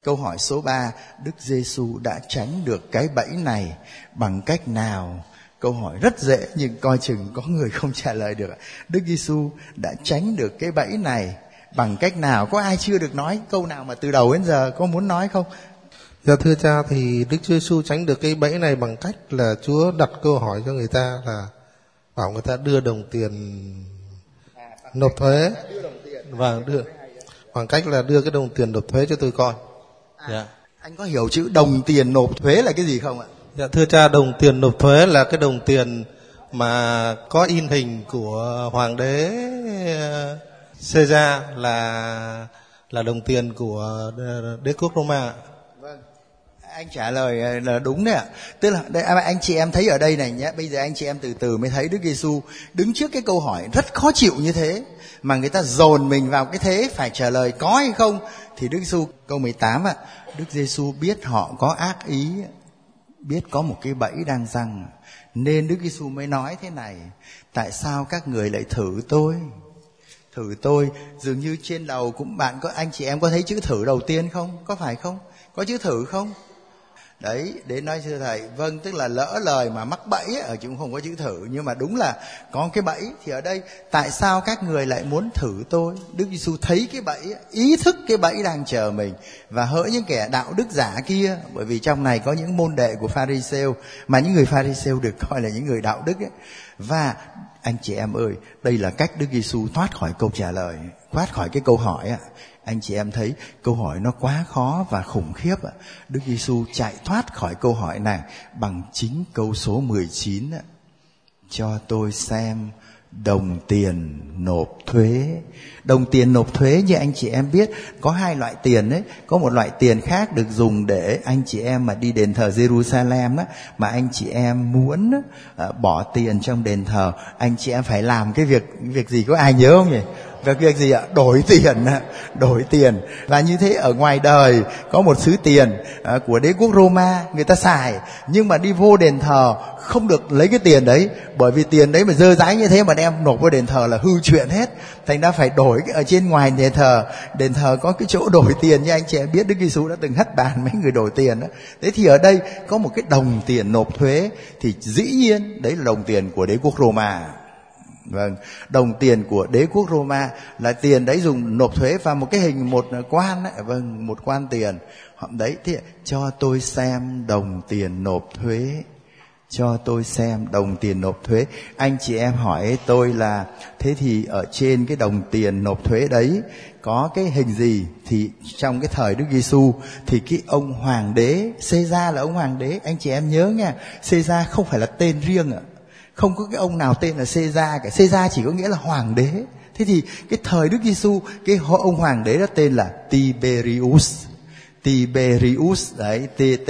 Câu hỏi số 3, Đức Giêsu đã tránh được cái bẫy này bằng cách nào? Câu hỏi rất dễ nhưng coi chừng có người không trả lời được. Đức Giêsu đã tránh được cái bẫy này bằng cách nào? Có ai chưa được nói câu nào mà từ đầu đến giờ có muốn nói không? Dạ thưa cha, thì Đức Giêsu tránh được cái bẫy này bằng cách là Chúa đặt câu hỏi cho người ta là bảo người ta đưa đồng tiền nộp thuế, và bằng cách là đưa cái đồng tiền nộp thuế cho tôi coi. Dạ. Anh có hiểu chữ đồng tiền nộp thuế là cái gì không ạ? Dạ thưa cha, đồng tiền nộp thuế là cái đồng tiền mà có in hình của hoàng đế Caesar, là đồng tiền của đế quốc Roma. Vâng, anh trả lời là đúng đấy ạ. Tức là đây, anh chị em thấy ở đây này nhé, bây giờ anh chị em từ từ mới thấy Đức Giêsu đứng trước cái câu hỏi rất khó chịu như thế, mà người ta dồn mình vào cái thế phải trả lời có hay không. Thì Đức Giêsu câu 18 ạ, Đức Giêsu biết họ có ác ý, biết có một cái bẫy đang giăng, nên Đức Giêsu mới nói thế này: tại sao các người lại thử tôi? Thử tôi, dường như trên đầu cũng bạn có, anh chị em có thấy chữ thử đầu tiên không? Có phải không? Có chữ thử không? Đấy, để nói thưa thầy, vâng, tức là lỡ lời mà mắc bẫy ở chứ cũng không có chữ thử, nhưng mà đúng là có cái bẫy. Thì ở đây, tại sao các người lại muốn thử tôi? Đức Giêsu thấy cái bẫy, ý thức cái bẫy đang chờ mình, và hỡi những kẻ đạo đức giả kia, bởi vì trong này có những môn đệ của Pha-ri-sêu, mà những người Pha-ri-sêu được coi là những người đạo đức ấy. Và anh chị em ơi, đây là cách Đức Giêsu thoát khỏi câu trả lời, thoát khỏi cái câu hỏi ạ. Anh chị em thấy câu hỏi nó quá khó và khủng khiếp ạ. Đức Giêsu chạy thoát khỏi câu hỏi này bằng chính câu số 19 ạ. Cho tôi xem đồng tiền nộp thuế. Đồng tiền nộp thuế như anh chị em biết có hai loại tiền đấy. Có một loại tiền khác được dùng để anh chị em mà đi đền thờ Jerusalem á, mà anh chị em muốn bỏ tiền trong đền thờ, anh chị em phải làm cái việc gì, có ai nhớ không nhỉ? Việc gì ạ? Đổi tiền. Và như thế ở ngoài đời có một xứ tiền của đế quốc Roma người ta xài, nhưng mà đi vô đền thờ không được lấy cái tiền đấy, bởi vì tiền đấy mà dơ dáy như thế mà đem nộp vào đền thờ là hư chuyện hết. Thành ra phải đổi ở trên ngoài đền thờ có cái chỗ đổi tiền, như anh chị em biết Đức Giêsu đã từng hất bàn mấy người đổi tiền đó. Thế thì ở đây có một cái đồng tiền nộp thuế, thì dĩ nhiên đấy là đồng tiền của đế quốc Roma. Vâng, đồng tiền của đế quốc Roma là tiền đấy dùng nộp thuế, và một cái hình một quan ấy, vâng, một quan tiền. Đấy, thì cho tôi xem đồng tiền nộp thuế. Cho tôi xem đồng tiền nộp thuế. Anh chị em hỏi tôi là thế thì ở trên cái đồng tiền nộp thuế đấy có cái hình gì? Thì trong cái thời Đức Giêsu thì cái ông hoàng đế Caesar là ông hoàng đế. Anh chị em nhớ nha, Caesar không phải là tên riêng ạ. Không có cái ông nào tên là Caesar cả. Caesar chỉ có nghĩa là hoàng đế. Thế thì cái thời Đức Giêsu, cái ông hoàng đế đó tên là Tiberius. Tiberius đấy,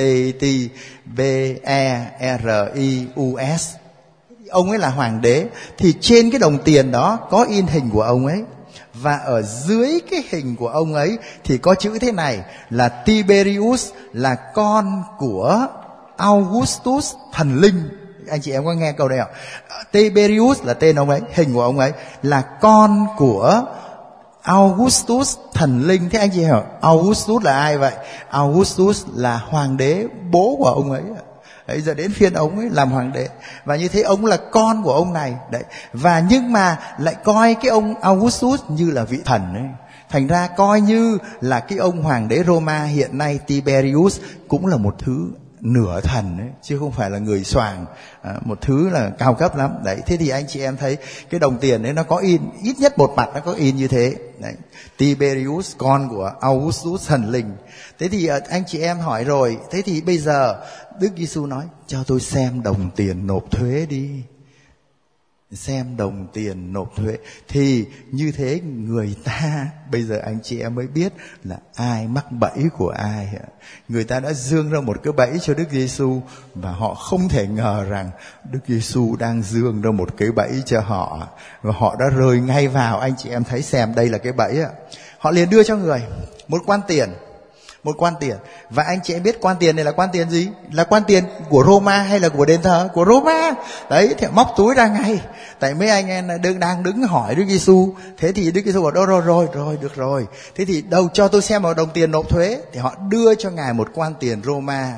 T-T-B-E-R-I-U-S. Ông ấy là hoàng đế. Thì trên cái đồng tiền đó có in hình của ông ấy, và ở dưới cái hình của ông ấy thì có chữ thế này là Tiberius là con của Augustus thần linh. Anh chị em có nghe câu này không? Tiberius là tên ông ấy, hình của ông ấy là con của Augustus thần linh. Thế anh chị hiểu Augustus là ai vậy? Augustus là hoàng đế, bố của ông ấy. Đấy, giờ đến phiên ông ấy làm hoàng đế, và như thế ông là con của ông này đấy. Và nhưng mà lại coi cái ông Augustus như là vị thần ấy. Thành ra coi như là cái ông hoàng đế Roma hiện nay Tiberius cũng là một thứ nửa thần ấy, chứ không phải là người soàng, một thứ là cao cấp lắm đấy. Thế thì anh chị em thấy cái đồng tiền đấy nó có in, ít nhất một mặt nó có in như thế đấy. Tiberius con của Augustus thần linh. Thế thì anh chị em hỏi rồi, thế thì bây giờ Đức Giêsu nói cho tôi xem đồng tiền nộp thuế đi. Xem đồng tiền nộp thuế. Thì như thế người ta, bây giờ anh chị em mới biết là ai mắc bẫy của ai. Người ta đã dương ra một cái bẫy cho Đức Giêsu, và họ không thể ngờ rằng Đức Giêsu đang dương ra một cái bẫy cho họ, và họ đã rơi ngay vào. Anh chị em thấy xem đây là cái bẫy ạ. Họ liền đưa cho người một quan tiền. Một quan tiền. Và anh chị em biết quan tiền này là quan tiền gì? Là quan tiền của Roma hay là của đền thờ? Của Roma. Đấy, thì móc túi ra ngay. Tại mấy anh em đang đứng hỏi Đức Giêsu. Thế thì Đức Giêsu bảo rồi, được rồi. Thế thì đâu cho tôi xem vào đồng tiền nộp thuế. Thì họ đưa cho Ngài một quan tiền Roma.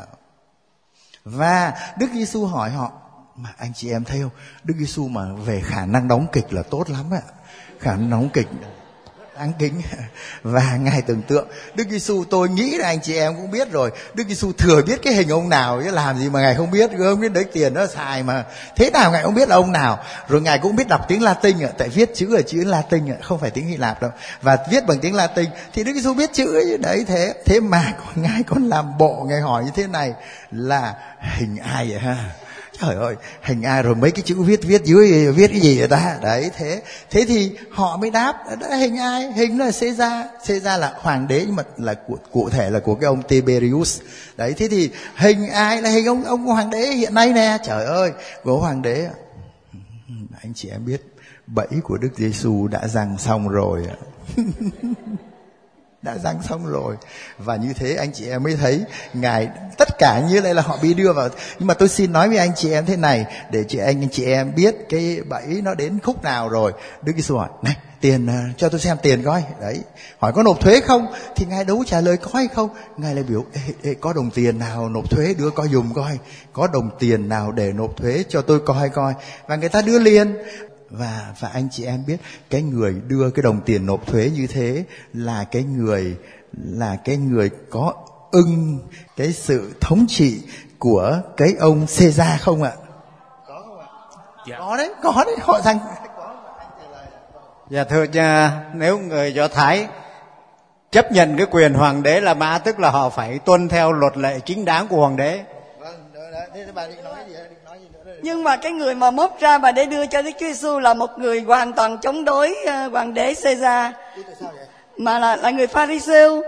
Và Đức Giêsu hỏi họ, mà anh chị em thấy không? Đức Giêsu mà về khả năng đóng kịch là tốt lắm ạ. Khả năng đóng kịch đáng kính. Và Ngài tưởng tượng Đức Giêsu, tôi nghĩ là anh chị em cũng biết rồi, Đức Giêsu thừa biết cái hình ông nào, chứ làm gì mà Ngài không biết. Không biết đấy tiền nó xài mà thế nào Ngài không biết là ông nào. Rồi Ngài cũng biết đọc tiếng Latin ạ, tại viết chữ ở chữ Latin ạ, không phải tiếng Hy Lạp đâu, và viết bằng tiếng Latin. Thì Đức Giêsu biết chữ ấy, đấy thế mà Ngài còn làm bộ, Ngài hỏi như thế này là hình ai vậy ha? Trời ơi, hình ai rồi mấy cái chữ viết dưới viết cái gì vậy ta? Đấy, thế thì họ mới đáp, đó hình ai? Hình là Caesar là hoàng đế, nhưng mà là cụ thể là của cái ông Tiberius. Đấy, thế thì hình ai? Là hình ông hoàng đế hiện nay nè. Trời ơi, của hoàng đế. Anh chị em biết bẫy của Đức Giêsu đã giăng xong rồi. Đã giăng xong rồi. Và như thế anh chị em mới thấy Ngài, tất cả như đây là họ bị đưa vào. Nhưng mà tôi xin nói với anh chị em thế này, để anh chị em biết cái bẫy nó đến khúc nào rồi. Đức Giêsu hỏi, này tiền, cho tôi xem tiền coi. Đấy, hỏi có nộp thuế không? Thì Ngài đâu trả lời có hay không. Ngài lại biểu, có đồng tiền nào nộp thuế đưa coi dùm coi. Có đồng tiền nào để nộp thuế cho tôi coi. Và người ta đưa liền. Và anh chị em biết cái người đưa cái đồng tiền nộp thuế như thế là cái người có ưng cái sự thống trị của cái ông Caesar không ạ? Có không ạ? Dạ. Có đấy, họ rằng dạ thưa cha, nếu người Do Thái chấp nhận cái quyền hoàng đế La Mã, tức là họ phải tuân theo luật lệ chính đáng của hoàng đế. Vâng, thế bà định nói gì? Nhưng mà cái người mà móc ra và để đưa cho Đức Chúa Giêsu là một người hoàn toàn chống đối hoàng đế Caesar, mà là người Pha-ri-siêu,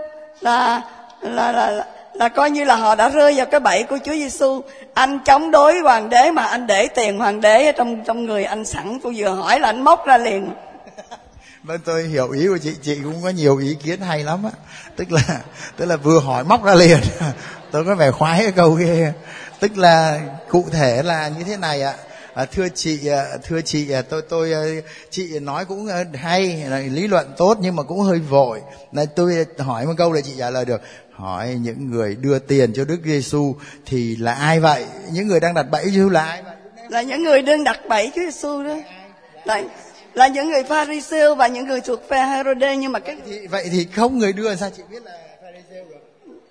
là coi như là họ đã rơi vào cái bẫy của Chúa Giêsu. Anh chống đối hoàng đế mà anh để tiền hoàng đế ở trong người anh sẵn, tôi vừa hỏi là anh móc ra liền. Vâng, tôi hiểu ý của chị cũng có nhiều ý kiến hay lắm á. Tức là vừa hỏi móc ra liền. Tôi có vẻ khoái cái câu kia. Tức là cụ thể là như thế này ạ. Thưa chị, chị nói cũng hay, lý luận tốt nhưng mà cũng hơi vội. Này, tôi hỏi một câu là chị trả lời được. Hỏi những người đưa tiền cho Đức Giêsu thì là ai vậy? Những người đang đặt bẫy Giêsu là ai vậy? Là những người đang đặt bẫy Chúa Giêsu đó. Là những người Pha-ri-siêu và những người thuộc phe Herode. Nhưng mà vậy thì không người đưa, sao chị biết là Pha-ri-siêu được?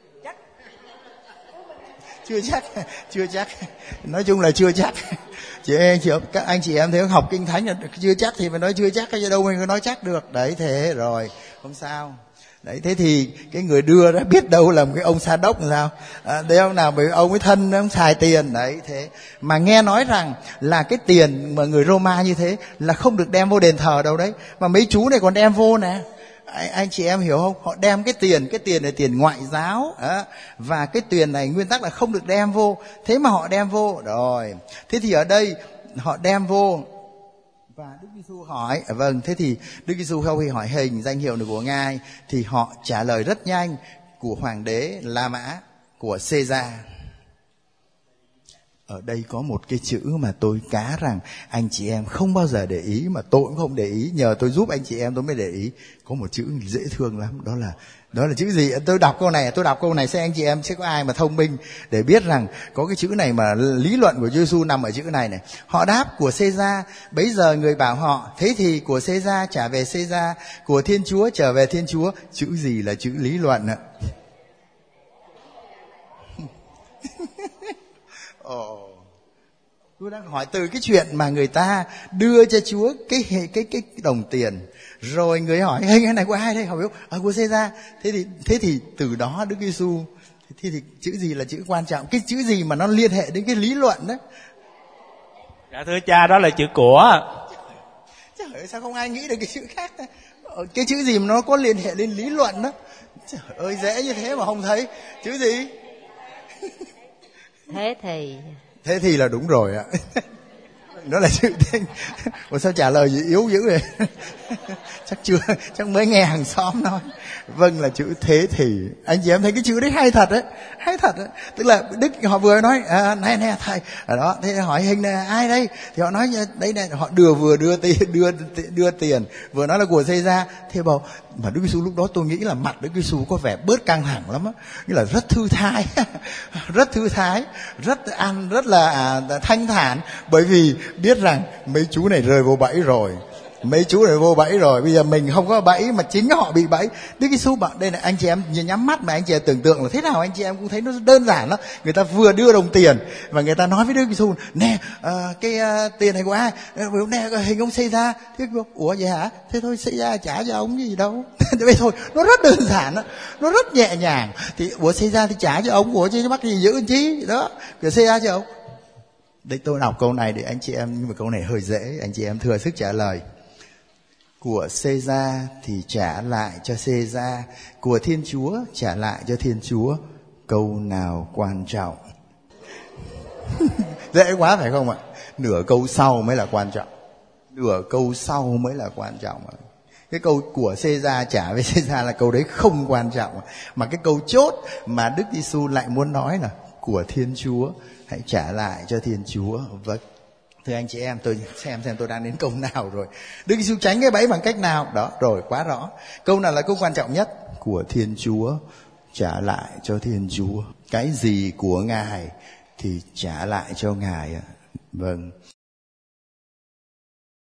Chưa chắc. Nói chung là chưa chắc. Các anh chị em thấy học kinh thánh là chưa chắc thì phải nói chưa chắc, chứ đâu mình có nói chắc được. Đấy, thế rồi không sao. Đấy, thế thì cái người đưa đó biết đâu làm cái ông Sa Đốc làm sao? Đấy, ông nào bởi ông ấy thân ông xài tiền. Đấy, thế mà nghe nói rằng là cái tiền mà người Roma như thế là không được đem vô đền thờ đâu đấy, mà mấy chú này còn đem vô nè. Anh chị em hiểu không? Họ đem cái tiền này tiền ngoại giáo đó. Và cái tiền này nguyên tắc là không được đem vô, thế mà họ đem vô rồi. Thế thì ở đây họ đem vô và Đức Giêsu hỏi, vâng, thế thì Đức Giêsu sau khi hỏi hình danh hiệu này của Ngài thì họ trả lời rất nhanh, của hoàng đế La Mã, của Caesar. Ở đây có một cái chữ mà tôi cá rằng anh chị em không bao giờ để ý, mà tôi cũng không để ý, nhờ tôi giúp anh chị em tôi mới để ý. Có một chữ dễ thương lắm, đó là chữ gì? Tôi đọc câu này xem anh chị em sẽ có ai mà thông minh để biết rằng có cái chữ này mà lý luận của Giêsu nằm ở chữ này. Họ đáp của Caesar, bấy giờ người bảo họ, thế thì của Caesar trả về Caesar, của Thiên Chúa trở về Thiên Chúa. Chữ gì là chữ lý luận ạ? Tôi đang hỏi từ cái chuyện mà người ta đưa cho Chúa cái đồng tiền, rồi người hỏi hình này của ai đây? Họ biết của Caesar. Thế thì từ đó Đức Giêsu thì chữ gì là chữ quan trọng? Cái chữ gì mà nó liên hệ đến cái lý luận đó? Dạ thưa cha, đó là chữ của. Trời ơi, sao không ai nghĩ được cái chữ khác ta? Cái chữ gì mà nó có liên hệ đến lý luận đó? Trời ơi, dễ như thế mà không thấy. Chữ gì? Thế thì là đúng rồi ạ. Đó là chữ thế. Ủa sao trả lời gì yếu dữ vậy? Chắc mới nghe hàng xóm nói. Vâng là chữ thế thì. Anh chị em thấy cái chữ đấy hay thật đấy. Tức là Đức họ vừa nói này thầy ở đó, thế hỏi hình này ai đây, thì họ nói đấy này, họ vừa đưa tiền, vừa nói là của xây ra. Thế bảo mà Đức Giêsu lúc đó tôi nghĩ là mặt Đức Giêsu có vẻ bớt căng thẳng lắm á, nghĩa là rất thư thái, rất là thanh thản, bởi vì biết rằng mấy chú này rơi vô bẫy rồi. Bây giờ mình không có bẫy mà chính họ bị bẫy. Đức Giêsu bảo đây là anh chị em nhắm mắt mà anh chị em tưởng tượng là thế nào, anh chị em cũng thấy nó đơn giản lắm. Người ta vừa đưa đồng tiền và người ta nói với Đức Giêsu nè, cái tiền này của ai? Nè, hình ông xây ra. Thế ủa vậy hả? Thế thôi xây ra trả cho ông gì đâu. Thế thôi, nó rất đơn giản đó, nó rất nhẹ nhàng. Thì ủa xây ra thì trả cho ông, ủa chứ mắc gì giữ chi đó, cứ xây ra cho ông. Đấy, tôi đọc câu này để anh chị em, nhưng mà câu này hơi dễ, anh chị em thừa sức trả lời. Của Caesar thì trả lại cho Caesar, của Thiên Chúa trả lại cho Thiên Chúa. Câu nào quan trọng? Dễ quá phải không ạ? Nửa câu sau mới là quan trọng. Cái câu của Caesar trả với Caesar là câu đấy không quan trọng. Mà cái câu chốt mà Đức Giêsu lại muốn nói là của Thiên Chúa hãy trả lại cho Thiên Chúa. Vâng. Thưa anh chị em, tôi xem tôi đang đến câu nào rồi. Đức Giêsu tránh cái bẫy bằng cách nào? Đó, rồi, quá rõ. Câu nào là câu quan trọng nhất? Của Thiên Chúa trả lại cho Thiên Chúa. Cái gì của Ngài thì trả lại cho Ngài. Vâng.